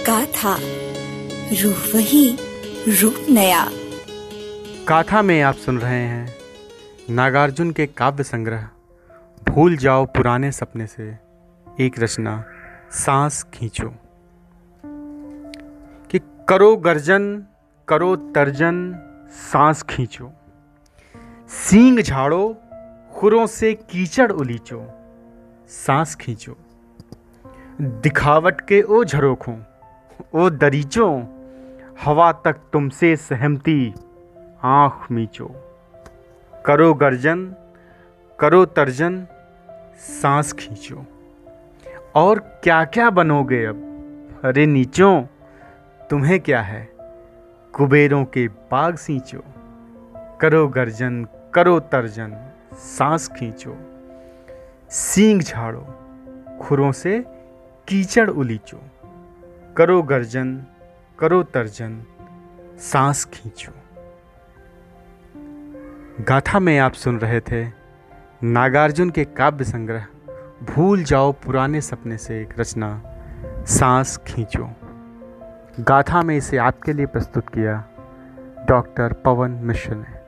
गाथा, रूह वही, रूप नया। गाथा में आप सुन रहे हैं नागार्जुन के काव्य संग्रह भूल जाओ पुराने सपने से एक रचना सांस खींचो। कि करो गर्जन, करो तर्जन, सांस खींचो, सींग झाड़ो, खुरों से कीचड़ उलीचो, सांस खींचो। दिखावट के ओ झरोखों, ओ दरीचों, हवा तक तुमसे सहमती आँख मीचो। करो गर्जन, करो तर्जन, सांस खींचो। और क्या क्या बनोगे अब, अरे नीचों, तुम्हें क्या है, कुबेरों के बाग सींचो। करो गर्जन, करो तर्जन, सांस खींचो, सींग झाड़ो, खुरों से कीचड़ उलीचो। करो गर्जन, करो तर्जन, सांस खींचो। गाथा में आप सुन रहे थे नागार्जुन के काव्य संग्रह भूल जाओ पुराने सपने से एक रचना सांस खींचो। गाथा में इसे आपके लिए प्रस्तुत किया डॉक्टर पवन मिश्र ने।